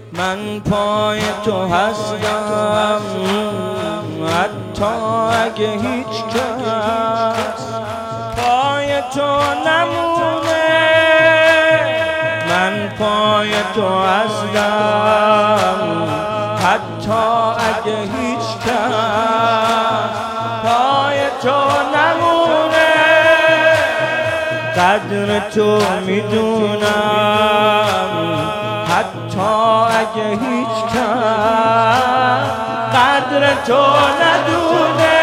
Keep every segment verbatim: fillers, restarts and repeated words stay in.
من پای تو هستم حتی اگه هیچ کس پای تو نمونه. من پای تو هستم حتی اگه هیچ کس پای تو نمونه. قدر تو میدونم حتی اگه هیچ کس قدر تو ندونه.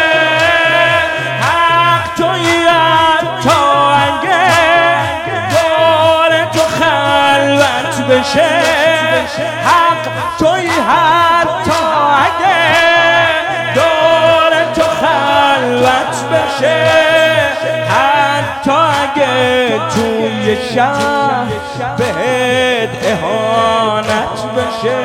حق تویی حتی اگه دور تو خلوت بشه. حق تویی حتی اگه دور تو خلوت بشه. حتی اگه توی شهر بهت اهانت بشه.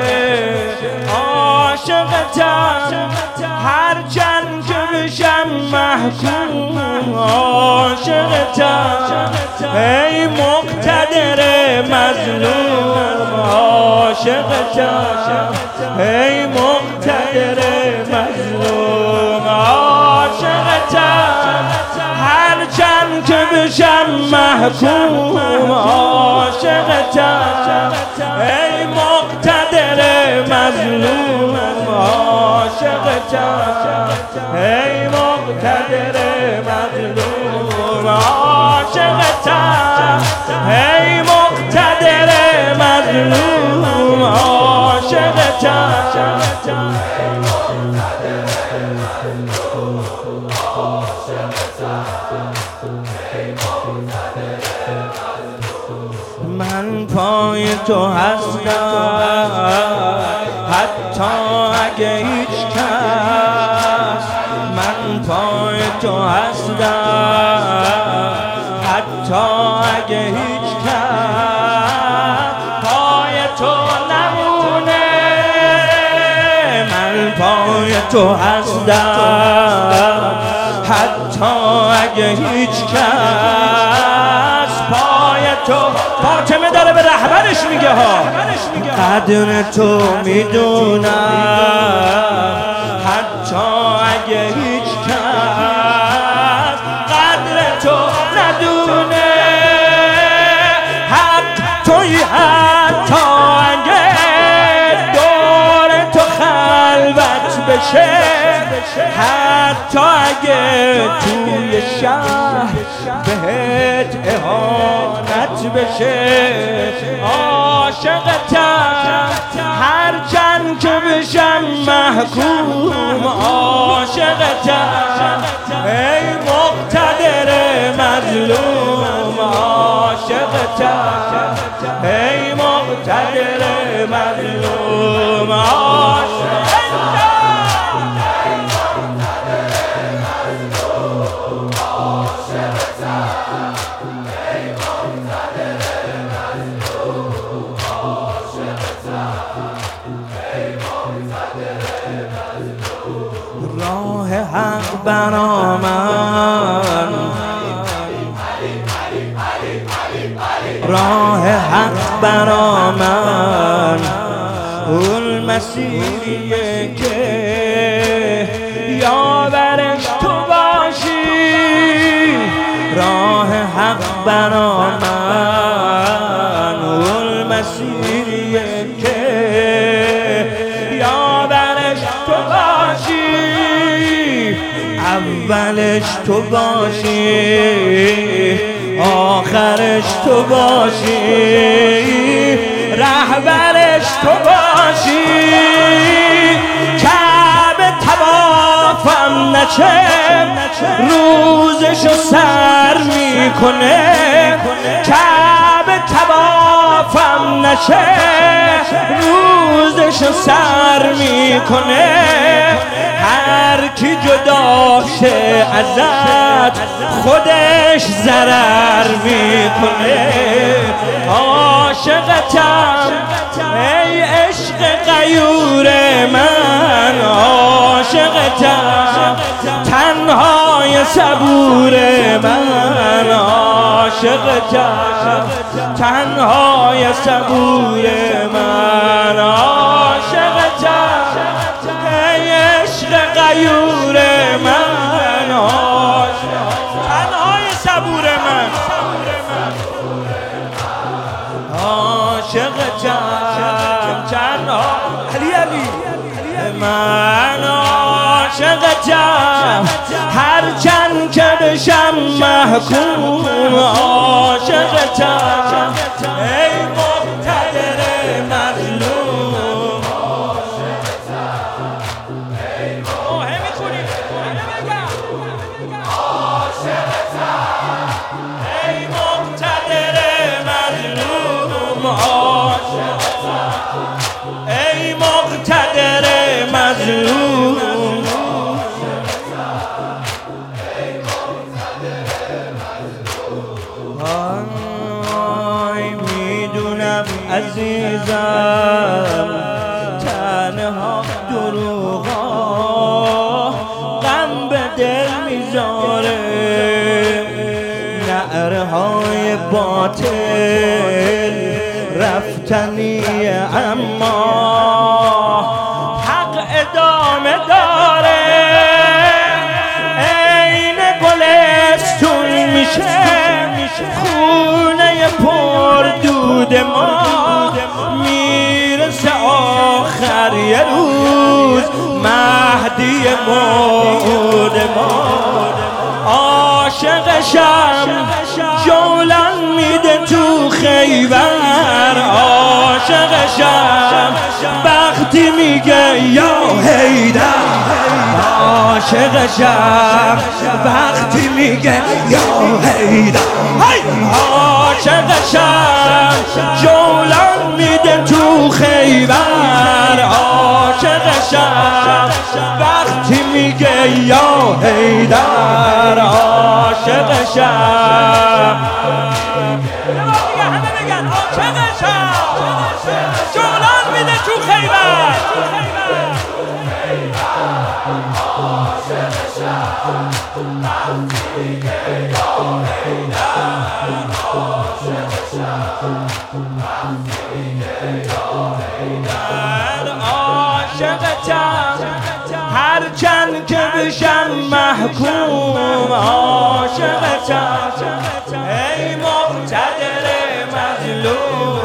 عاشقتم هرچند که بشم محکوم. عاشقتم ای مقتدر مظلوم. عاشقتم ای مقتدر مظلوم. عاشقتم هرچند که بشم محکوم. عاشقتم ای مقتدر مظلوم. عاشقتم ای مقتدر مظلوم. عاشقتم ای مقتدر مظلوم. عاشقتم من پای تو هستم حتی اگه هیچ کس. من پای تو هستم حتی اگه هیچ کس پای تو نمونه. من پای تو هستم حتی اگه هیچ کس پای تو. فاطمه داره به رهبرش میگه ها قدر تو میدونم حتی اگه هیچ کس قدر تو ندونه. حق توی حتی اگه دور تو خلوت بشه. حتی اگه توی شهر بهت اهانت بشه. عاشقتم هرچند که بشم محکوم. عاشقتم ای مقتدر مظلوم. عاشقتم ای مقتدر مظلوم. راه حق برا من راه حق برا من اون مسیریه که یاورش تو باشی. راه حق برا من اون مسیریه که یاورش تو باشی. اولش تو باشی آخرش تو باشی. رهبرش تو باشی. کعبه طوافم نشه روزشو سر میکنه. کعبه طوافم نشه روزشو سر میکنه. هر کی جدا شه ازت خودش ضرر میکنه. عاشقتم ای عشق غیور من. عاشقتم تنهای صبور من. عاشقتم تنهای صبور من. عاشقتم تنها علی علی من عاشقتم هرچند که بشم محکوم عاشقتم ای مقتدر مظلوم ای میخونی ای مقتدر مظلوم ای مقتدر مظلوم آی میدونم عزیزم تنها دروغا غم به دل میذاره نعرهای باطل رفتنیه اما حق ادامه داره عین گلستون میشه خونه پر دود ما میرسه آخر یه روز مهدی موعود ما عاشقشم جولان میده تو خیبر عاشقشم وقتی میگه یا حیدر عاشقشم وقتی میگه یا حیدر عاشقشم جولان میده تو خیبر عاشقشم وقتی میگه یا حیدر عاشقشم همه بگن عاشقشم جولان میده تو خیبر عاشقتم هرچند که بشم محکوم عاشقتم ای مقتدر مظلوم